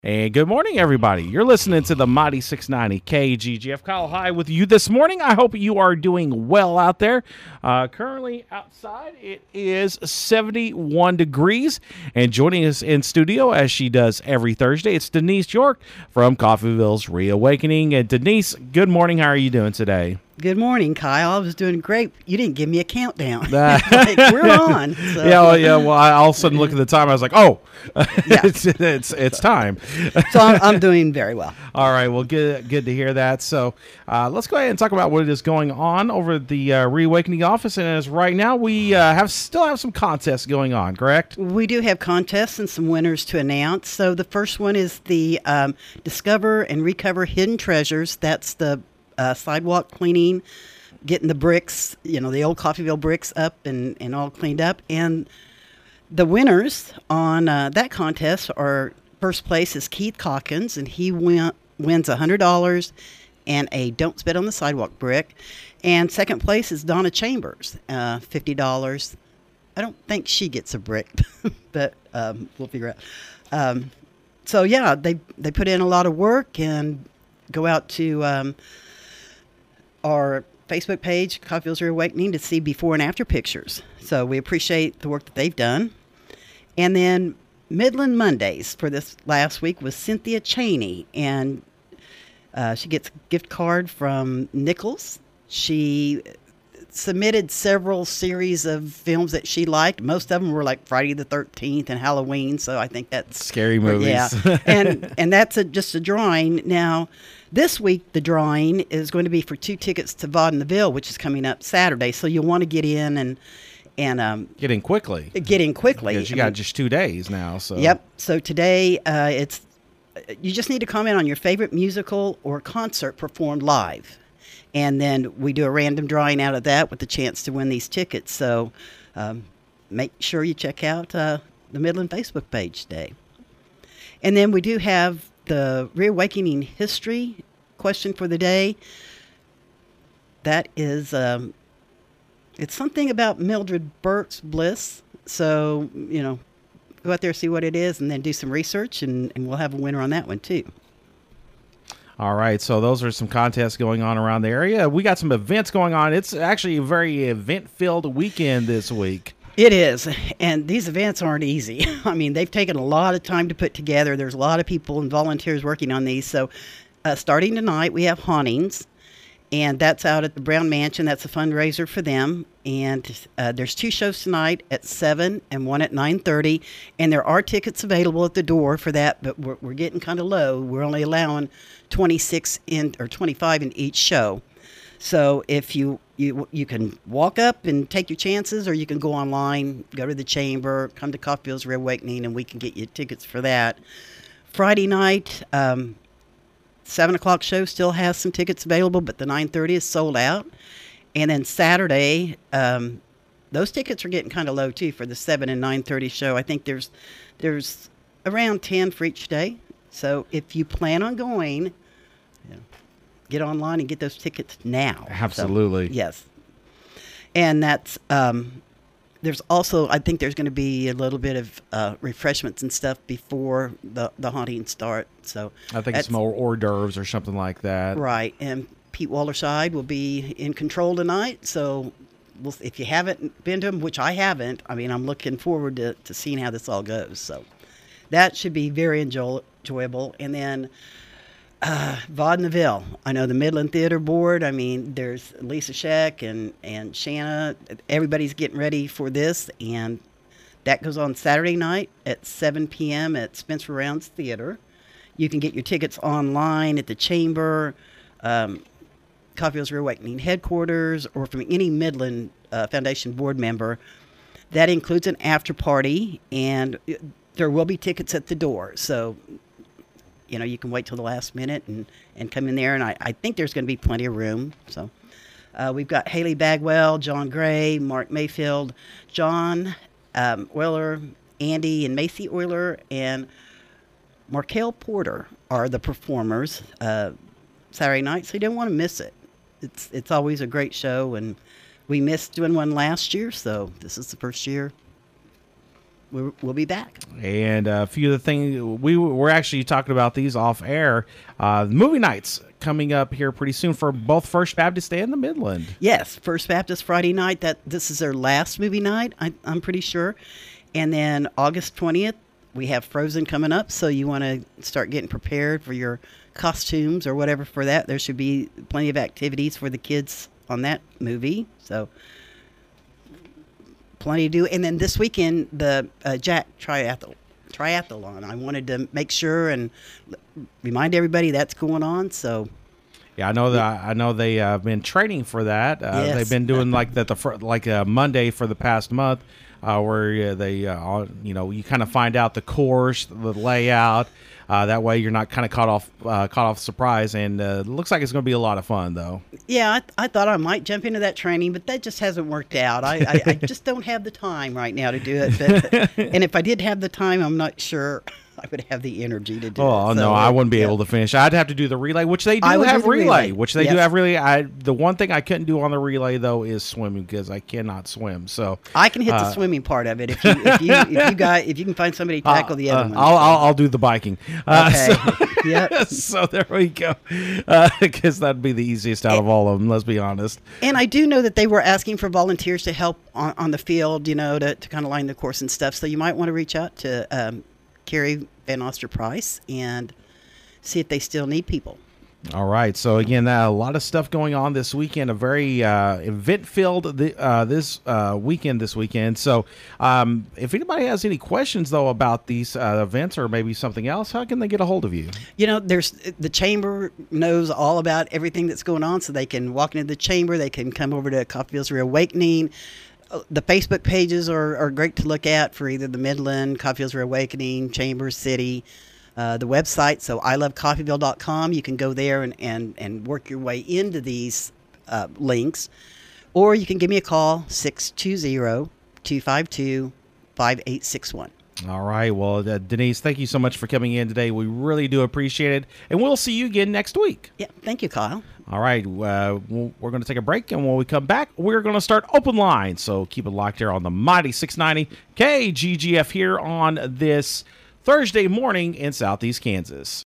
And good morning, everybody. You're listening to the Mighty 690 KGGF. Kyle High with you this morning. I hope you are doing well out there. Currently outside, it is 71 degrees. And joining us in studio, as she does every Thursday, it's Denise York from Coffeeville's Reawakening. And Denise, good morning. How are you doing today? Good morning, Kyle. I was doing great. You didn't give me a countdown. Like, we're on. So. Yeah. Well, I all of a sudden look at the time. I was like, oh, Yeah. it's time. So I'm doing very well. All right. Well, good to hear that. So let's go ahead and talk about what is going on over at the Reawakening office. And as right now, we still have some contests going on, correct? We do have contests and some winners to announce. So the first one is the Discover and Recover Hidden Treasures. That's the sidewalk cleaning, getting the bricks, the old Coffeeville bricks up and all cleaned up. And the winners on that contest are, first place is Keith Calkins, and he wins $100 and a Don't Spit on the Sidewalk brick. And second place is Donna Chambers, $50. I don't think she gets a brick, but we'll figure out. So, yeah, they put in a lot of work and go out to our Facebook page, Coffeeville's Reawakening, to see before and after pictures. So we appreciate the work that they've done. And then Midland Mondays for this last week was Cynthia Cheney, and she gets a gift card from Nichols. She submitted several series of films that she liked. Most of them were like Friday the 13th and Halloween, so I think that's scary movies. Yeah, and that's just a drawing. Now, this week the drawing is going to be for 2 tickets to Vaudeville, which is coming up Saturday. So you'll want to get in and get in quickly. Because you got just 2 days now. So yep. So today you just need to comment on your favorite musical or concert performed live. And then we do a random drawing out of that with the chance to win these tickets. So make sure you check out the Midland Facebook page today. And then we do have the Reawakening History question for the day. That is, it's something about Mildred Burke's Bliss. So, go out there, see what it is, and then do some research, and we'll have a winner on that one, too. All right, so those are some contests going on around the area. We got some events going on. It's actually a very event-filled weekend this week. It is, and these events aren't easy. I mean, they've taken a lot of time to put together. There's a lot of people and volunteers working on these. So starting tonight, we have Hauntings, and that's out at the Brown Mansion. That's a fundraiser for them. And there's 2 shows tonight at 7 and 1 at 9:30. And there are tickets available at the door for that, but we're getting kind of low. We're only allowing 25 in each show. So if you can walk up and take your chances, or you can go online, go to the chamber, come to Coffeeville's Reawakening, and we can get you tickets for that. Friday night, 7 o'clock show still has some tickets available, but the 9:30 is sold out. And then Saturday, those tickets are getting kind of low too for the 7 and 9:30 show. I think there's around 10 for each day. So if you plan on going, get online and get those tickets now. Absolutely. So, yes. And that's there's also, I think there's going to be a little bit of refreshments and stuff before the haunting start. So I think it's more hors d'oeuvres or something like that. Right. And Pete Wallerside will be in control tonight. So if you haven't been to him, which I haven't, I'm looking forward to seeing how this all goes. So that should be very enjoyable. And then Vaudeville. I know the Midland Theater Board. There's Lisa Scheck and Shanna. Everybody's getting ready for this, and that goes on Saturday night at 7 p.m. at Spencer Rounds Theater. You can get your tickets online at the Chamber, Coffeeville's Reawakening headquarters, or from any Midland Foundation board member. That includes an after party, and there will be tickets at the door. So you can wait till the last minute and come in there, and I think there's going to be plenty of room. So we've got Haley Bagwell, John Gray, Mark Mayfield, John Euler, Andy and Macy Euler, and Markel Porter are the performers Saturday night, so you don't want to miss it. It's always a great show, and we missed doing one last year, so this is the first year. we'll be back. And a few of the things we're actually talking about these off air. Movie nights coming up here pretty soon for both First Baptist and the Midland. Yes, First Baptist Friday night. This is their last movie night, I'm pretty sure. And then August 20th, we have Frozen coming up, so you want to start getting prepared for your costumes or whatever for that. There should be plenty of activities for the kids on that movie, so plenty to do. And then this weekend, the Jack Triathlon. I wanted to make sure and remind everybody that's going on, so... Yeah, I know they have been training for that. Yes. They've been doing like Monday for the past month, where they you kind of find out the course, the layout. That way you're not kind of caught off surprise, and it looks like it's going to be a lot of fun though. Yeah, I thought I might jump into that training, but that just hasn't worked out. I just don't have the time right now to do it. But, and if I did have the time, I'm not sure I would have the energy to do it. Oh, no, I wouldn't be able to finish. I'd have to do the relay, which they do have relay. The one thing I couldn't do on the relay, though, is swimming because I cannot swim. So I can hit the swimming part of it if you can find somebody to tackle the other one. I'll do the biking. Okay. Yep. So there we go. Because that'd be the easiest out of all of them, let's be honest. And I do know that they were asking for volunteers to help on the field, to kind of line the course and stuff. So you might want to reach out to Carrie Van Oster Price and see if they still need people. All right. So again, a lot of stuff going on this weekend. A very event-filled this weekend. So if anybody has any questions though about these events or maybe something else, how can they get a hold of you? There's the chamber knows all about everything that's going on, so they can walk into the chamber. They can come over to Coffeyville's Reawakening. The Facebook pages are great to look at for either the Midland, Coffeyville's Reawakening, Chambers City, the website. So ilovecoffeyville.com. You can go there and work your way into these links. Or you can give me a call, 620-252-5861. All right. Well, Denise, thank you so much for coming in today. We really do appreciate it. And we'll see you again next week. Yeah. Thank you, Kyle. All right. We're going to take a break. And when we come back, we're going to start open line. So keep it locked here on the Mighty 690 KGGF here on this Thursday morning in Southeast Kansas.